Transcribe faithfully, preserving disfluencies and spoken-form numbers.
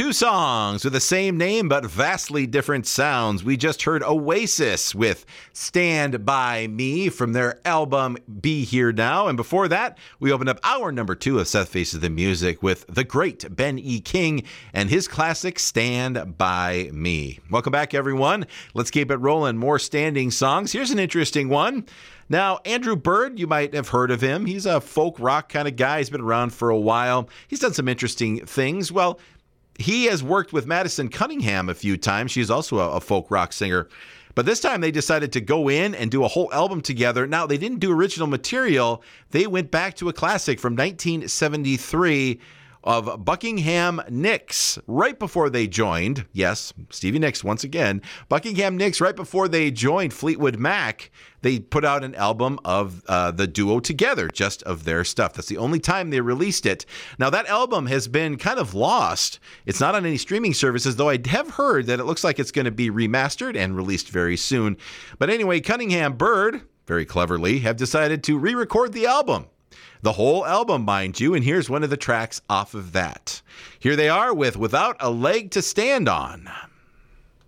Two songs with the same name but vastly different sounds. We just heard Oasis with Stand By Me from their album Be Here Now. And before that, we opened up our number two of Seth Faces the Music with the great Ben E. King and his classic Stand By Me. Welcome back, everyone. Let's keep it rolling. More standing songs. Here's an interesting one. Now, Andrew Bird, you might have heard of him. He's a folk rock kind of guy. He's been around for a while. He's done some interesting things. Well, he has worked with Madison Cunningham a few times. She's also a, a folk rock singer. But this time they decided to go in and do a whole album together. Now, they didn't do original material. They went back to a classic from nineteen seventy-three of Buckingham Nicks right before they joined. Yes, Stevie Nicks once again. Buckingham Nicks right before they joined Fleetwood Mac. They put out an album of uh, the duo together, just of their stuff. That's the only time they released it. Now, that album has been kind of lost. It's not on any streaming services, though I have heard that it looks like it's going to be remastered and released very soon. But anyway, Cunningham Bird, very cleverly, have decided to re-record the album. The whole album, mind you, and here's one of the tracks off of that. Here they are with Without a Leg to Stand On.